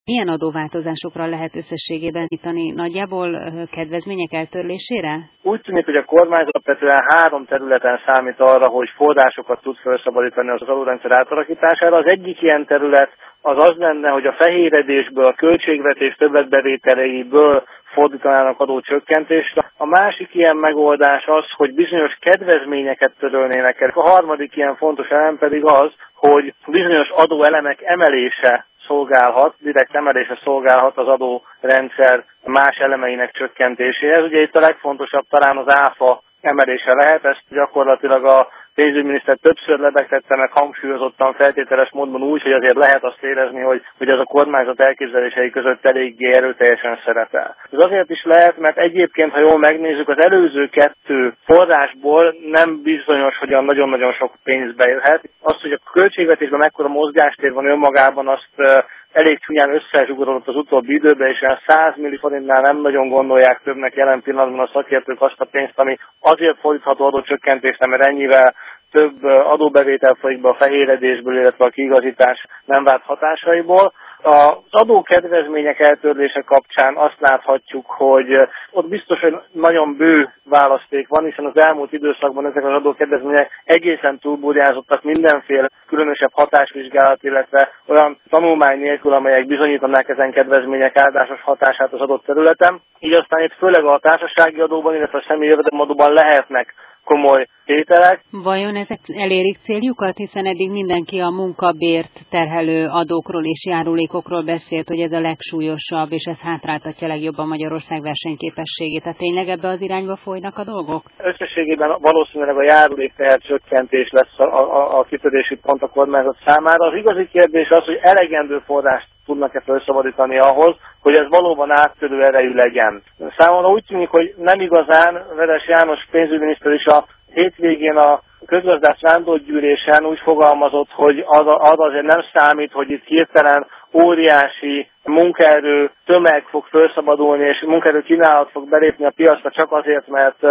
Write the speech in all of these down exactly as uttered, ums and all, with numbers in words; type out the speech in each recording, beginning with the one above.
Milyen adóváltozásokra lehet összességében számítani? Nagyjából kedvezmények eltörlésére? Úgy tűnik, hogy a kormányzat alapvetően három területen számít arra, hogy forrásokat tud felszabadítani az adórendszer átalakítására. Az egyik ilyen terület az az lenne, hogy a fehéredésből, a költségvetés többletbevételeiből fordítanának adócsökkentésre. A másik ilyen megoldás az, hogy bizonyos kedvezményeket törölnének el. A harmadik ilyen fontos elem pedig az, hogy bizonyos adóelemek emelése szolgálhat, direkt emelése szolgálhat az adórendszer más elemeinek csökkentéséhez. Ugye itt a legfontosabb talán az áfa emelése lehet, ezt gyakorlatilag a pénzügyminiszter többször lebegtette, meg hangsúlyozottan feltételes módon úgy, hogy azért lehet azt érezni, hogy, hogy ez a kormányzat elképzelései között eléggé erőteljesen szerepel. Ez azért is lehet, mert egyébként, ha jól megnézzük, az előző kettő forrásból nem bizonyos, hogy nagyon-nagyon sok pénz bejöhet. Azt, hogy a költségvetésben mekkora mozgástér van önmagában, azt elég csúnyán összezsugorodott az utóbbi időben, és olyan száz millió forintnál nem nagyon gondolják többnek jelen pillanatban a szakértők azt a pénzt, ami azért fordítható adócsökkentésre, mert ennyivel több adóbevétel folyik be a fehéredésből, illetve a kiigazítás nem várt hatásaiból. Az adókedvezmények eltörlése kapcsán azt láthatjuk, hogy ott biztos, hogy nagyon bő választék van, hiszen az elmúlt időszakban ezek az adókedvezmények egészen túlburjázottak mindenféle különösebb hatásvizsgálat, illetve olyan tanulmány nélkül, amelyek bizonyítanák ezen kedvezmények áldásos hatását az adott területen. Így aztán itt főleg a társasági adóban, illetve a személyi jövedelemadóban lehetnek komoly tételek. Vajon ezek elérik céljukat, hiszen eddig mindenki a munkabért terhelő adókról és járulékokról beszélt, hogy ez a legsúlyosabb, és ez hátráltatja legjobban Magyarország versenyképességét. Tehát tényleg ebbe az irányba folynak a dolgok? Összességében valószínűleg a járulékteher csökkentés lesz a, a, a kitörési pont a kormányzat számára. Az igazi kérdés az, hogy elegendő forrást tudnak-e felszabadítani ahhoz, hogy ez valóban áttörő erejű legyen. Számomra úgy tűnik, hogy nem igazán. Veres János pénzügyminiszter is a hétvégén a közgazdász vándorgyűlésen úgy fogalmazott, hogy az, az azért nem számít, hogy itt hirtelen óriási munkaerő tömeg fog felszabadulni, és munkaerő kínálat fog belépni a piacra csak azért, mert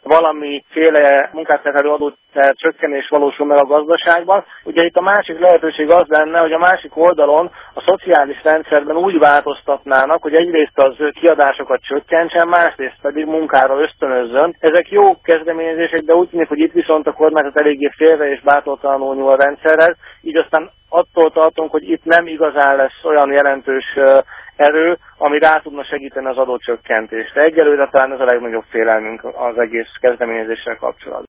valamiféle munkátterhelő adó csökkenés valósul meg a gazdaságban. Ugye itt a másik lehetőség az lenne, hogy a másik oldalon a szociális rendszerben úgy változtatnának, hogy egyrészt az kiadásokat csökkentsen, másrészt pedig munkára ösztönözzön. Ezek jó kezdeményezések, de úgy tűnik, hogy itt viszont a kormányzat eléggé félre és bátortalanul nyúl a rendszerhez, így aztán attól tartunk, hogy itt nem igazán lesz olyan jelentős erő, ami rá tudna segíteni az adócsökkentést. Egyelőre talán ez a legnagyobb félelmünk az egész kezdeményezéssel kapcsolatban.